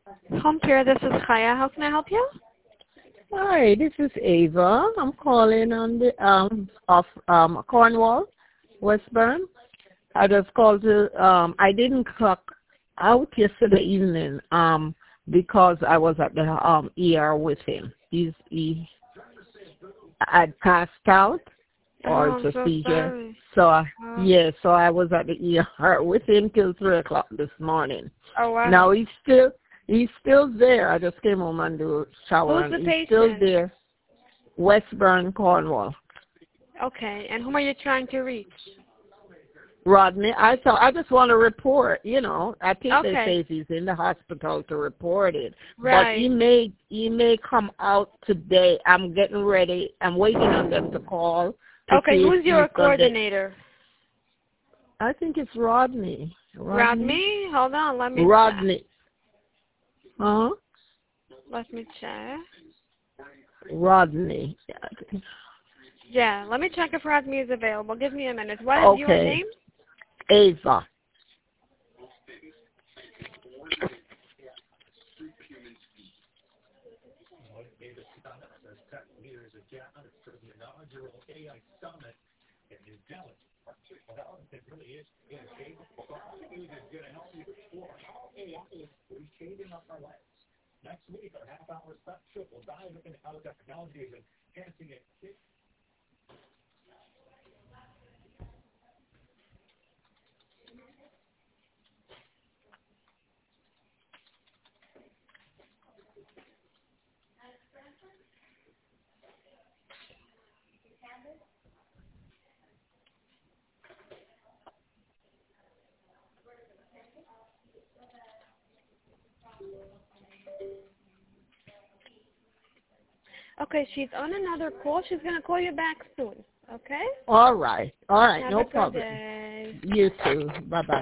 Home care, this is Chaya. How can I help you? Hi, this is Ava. I'm calling on the off Cornwall, Westburn. I just called to I didn't clock out yesterday evening because I was at the ER with him. He had passed out Oh, or I'm it's a so seizure. sorry. So Oh, so I was at the ER with him till 3 o'clock this morning. oh wow. Now he's still there. I just came home and do shower Who's and the he's patient? still there. Westburn, Cornwall. Okay, and whom are you trying to reach? Rodney, I just want to report, I think they Okay. say he's in the hospital to report it. But Right. he may come out today. I'm getting ready. I'm waiting on them to call to Okay, see if who's your he's coordinator? I think it's Rodney. Rodney? Hold on, let me check. Rodney. Huh? Let me check. Rodney. Yeah, let me check if Rodney is available. Give me a minute. What is your Okay. name? Ava. Okay, she's on another call. She's going to call you back soon. Okay? All right. Have No a good problem. day. You too. Bye-bye.